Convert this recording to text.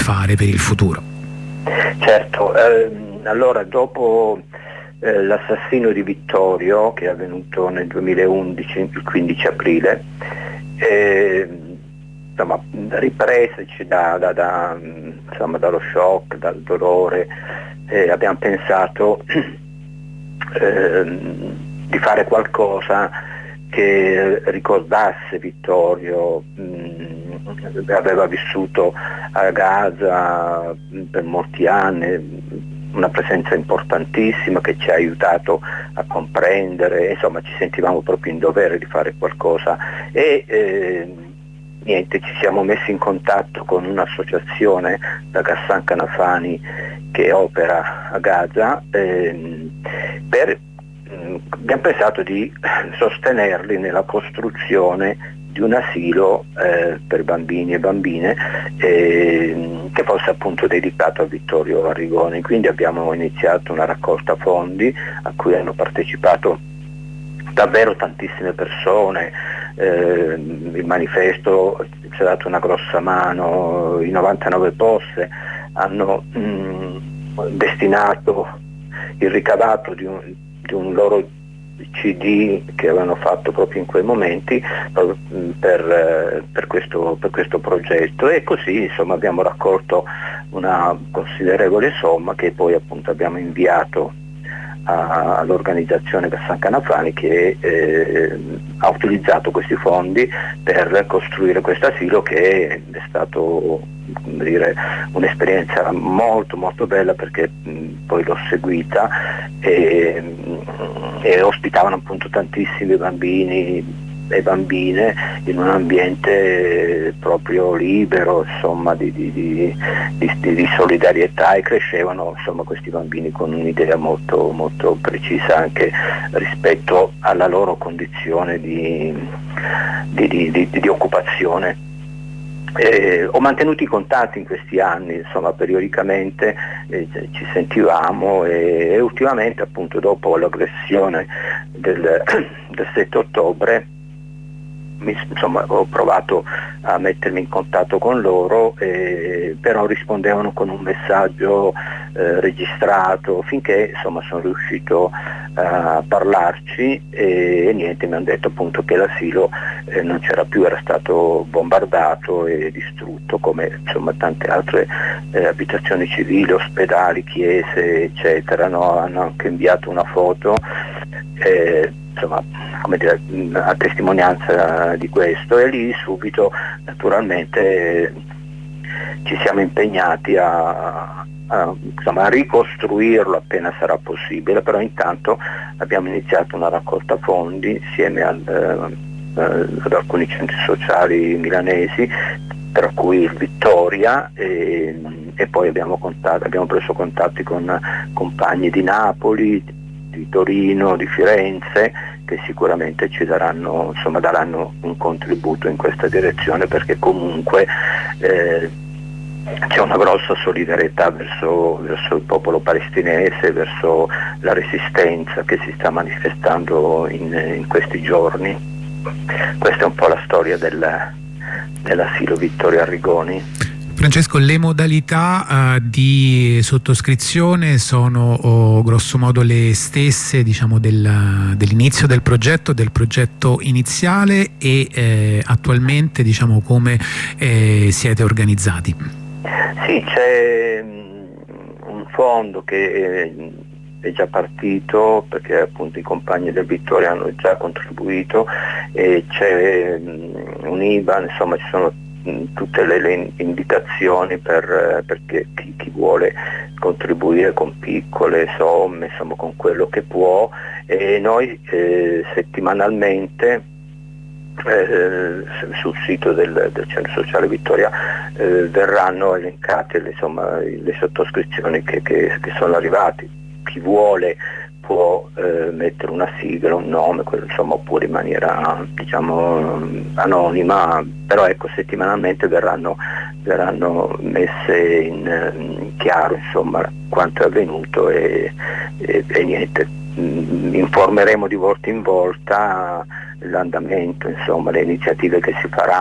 fare per il futuro? Certo, allora dopo l'assassinio di Vittorio, che è avvenuto nel 2011, il 15 aprile, insomma, ripresi dallo shock, dal dolore, abbiamo pensato di fare qualcosa che ricordasse Vittorio. Aveva vissuto a Gaza per molti anni, una presenza importantissima che ci ha aiutato a comprendere, insomma ci sentivamo proprio in dovere di fare qualcosa e niente, ci siamo messi in contatto con un'associazione, da Ghassan Kanafani, che opera a Gaza, abbiamo pensato di sostenerli nella costruzione di un asilo per bambini e bambine che fosse appunto dedicato a Vittorio Arrigoni. Quindi abbiamo iniziato una raccolta fondi a cui hanno partecipato davvero tantissime persone. Il manifesto ci ha dato una grossa mano, i 99 posse hanno destinato il ricavato di un loro CD che avevano fatto proprio in quei momenti per questo progetto, e così insomma abbiamo raccolto una considerevole somma che poi appunto abbiamo inviato all'organizzazione Ghassan Kanafani, che ha utilizzato questi fondi per costruire questo asilo, che è stato, come dire, un'esperienza molto molto bella, perché poi l'ho seguita e ospitavano appunto tantissimi bambini e bambine in un ambiente proprio libero, insomma, di solidarietà, e crescevano insomma questi bambini con un'idea molto molto precisa anche rispetto alla loro condizione di occupazione. Ho mantenuto i contatti in questi anni, insomma, periodicamente ci sentivamo, e ultimamente appunto dopo l'aggressione del 7 ottobre ho provato a mettermi in contatto con loro, però rispondevano con un messaggio registrato, finché insomma sono riuscito a parlarci, e niente, mi hanno detto appunto che l'asilo non c'era più, era stato bombardato e distrutto, come insomma tante altre abitazioni civili, ospedali, chiese eccetera, no? Hanno anche inviato una foto insomma, come dire, a testimonianza di questo, e lì subito naturalmente ci siamo impegnati a ricostruirlo appena sarà possibile, però intanto abbiamo iniziato una raccolta fondi insieme ad alcuni centri sociali milanesi, tra cui il Vittoria, e poi abbiamo preso contatti con compagni di Napoli, di Torino, di Firenze, che sicuramente ci daranno un contributo in questa direzione, perché comunque c'è una grossa solidarietà verso il popolo palestinese, verso la resistenza che si sta manifestando in questi giorni. Questa è un po' la storia dell'asilo Vittorio Arrigoni. Francesco, le modalità di sottoscrizione sono grosso modo le stesse, diciamo, dell'inizio del progetto iniziale, e attualmente, diciamo, come siete organizzati? Sì, c'è un fondo che è già partito, perché appunto i compagni del Vittoria hanno già contribuito, e c'è un IBAN, insomma ci sono tutte le indicazioni perché chi vuole contribuire con piccole somme, insomma con quello che può, e noi settimanalmente sul sito del Centro Sociale Vittoria verranno elencate le sottoscrizioni che sono arrivate. Chi vuole può mettere una sigla, un nome, insomma, oppure in maniera, diciamo, anonima, però ecco, settimanalmente verranno messe in chiaro, insomma, quanto è avvenuto, e niente, informeremo di volta in volta l'andamento, insomma, le iniziative che si faranno.